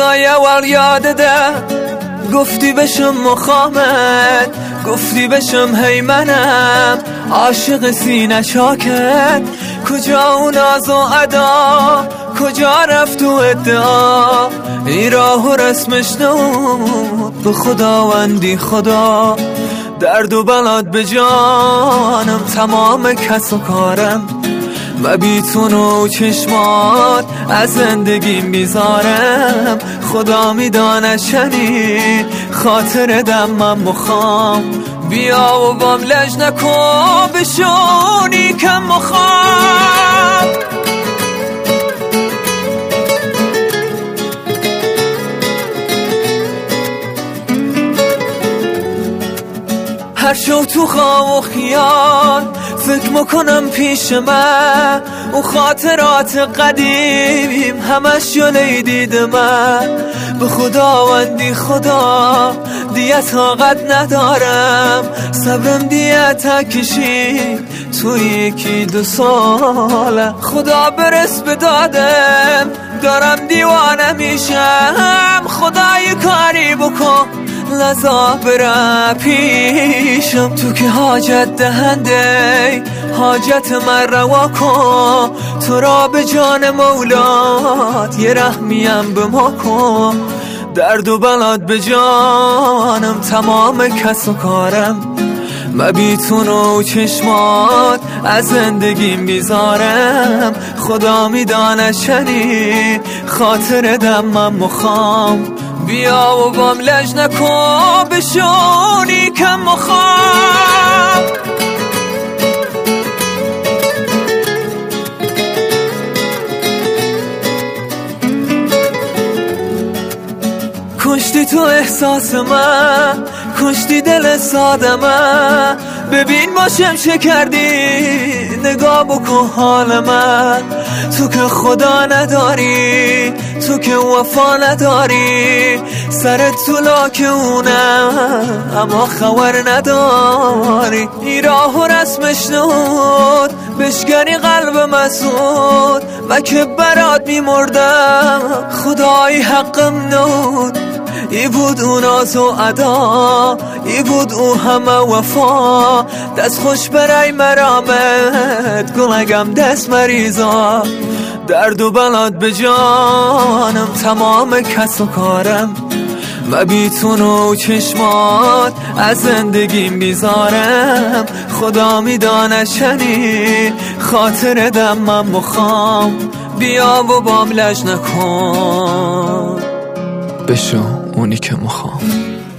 یه ور یادده گفتی بشم مخامت، گفتی بشم هی منم عاشق سینه چاکت. کجا اون ناز و ادا، کجا رفت و ادعا، این راه و رسمش نبود به خداوندی خدا. درد و بلاد به جانم تمام کس و کارم، و بیتون و چشمات از زندگیم بیزارم. خدا میدانه شنی خاطر دم من مخوام، بیا و بام لج نکن بشونی کم مخوام. هر شو تو خواب و خیال فکر میکنم پیش من، اون خاطرات قدیمیم همش جلوی دید من. به خداوندی خدا دیگه طاقت ندارم، صبرم دیگه تکشی توی یکی دو ساله. خدا برس به دادم دارم دیوانه میشم، خدای کاری بکن لذا برم پیشم. تو که حاجت دهنده حاجت من روا کن، تو را به جان مولات یه رحمیم به ما کن. درد و بلاد به جانم تمام کس و کارم، و بیتون و چشمات از زندگیم بیزارم. خدا میدانه شنی خاطر دم من مخوام، بیا و بام لج نکن بشونی کم مخوام. کشتی تو احساس من، کشتی دل ساده من. ببین باشم چه کردی، نگاه بکن حال من. تو که خدا نداری، تو که وفا نداری، سرت تو لاکونم اما خبر نداری. این راه و رسمش نبود بشکنی قلب مسعود، و که برات میمردم خدای حقم نبود. ای بود اون ناز و ادا، ای بود او همه وفا. دست خوش برای مرامت گلگم دست مریضا. درد و بلاد به جانم تمام کس و کارم، و بیتون و چشمات از زندگیم بیزارم. خدا میدانه شنی خاطر دم من مخوام، بیا و بام لج نکن بشو اونی که مخوام.